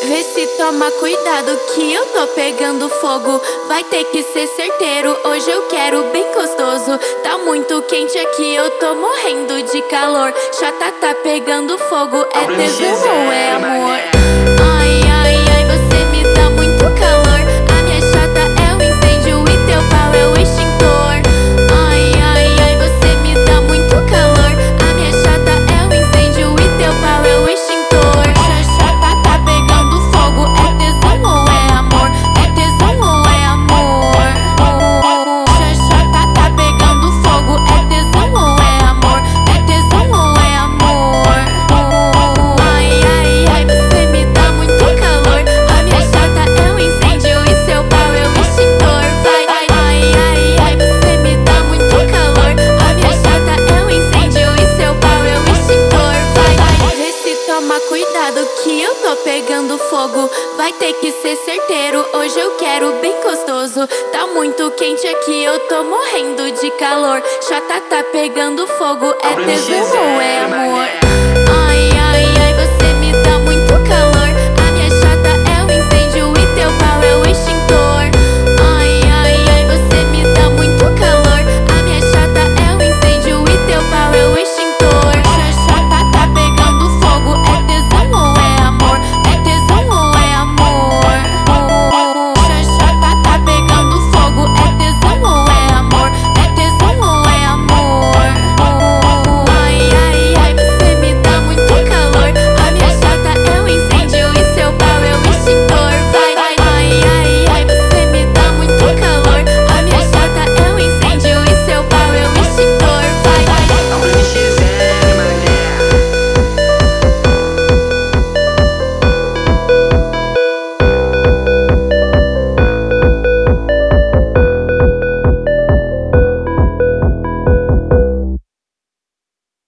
Vê se toma cuidado que eu tô pegando fogo. Vai ter que ser certeiro, hoje eu quero bem gostoso. Tá muito quente aqui, eu tô morrendo de calor. Chata tá pegando fogo, é tesão ou é amor? Ai, ai, ai, você me dá muito calor. A minha chata é o incêndio e teu pau é o extintor. Ai, ai, ai, você me dá muito calor. A minha chata é o incêndio e teu pau é o extintor. Chata tá pegando fogo, é tesão ou é amor? É tesão ou é amor? Chata tá pegando fogo, é tesão ou é amor? É tesão ou é amor? Ai, ai, ai, você me dá muito calor. A minha chata é um incêndio e seu pau é o extintor. Vai, ai, ai, ai, você me dá muito calor. A minha chata é um incêndio e seu pau é o extintor. Vai, vê se toma cuidado que eu tô pegando fogo. Vai ter que ser certeiro, hoje eu quero bem gostoso. Tá muito quente aqui, eu tô morrendo de calor. Chata tá pegando fogo, é tesão ou é amor?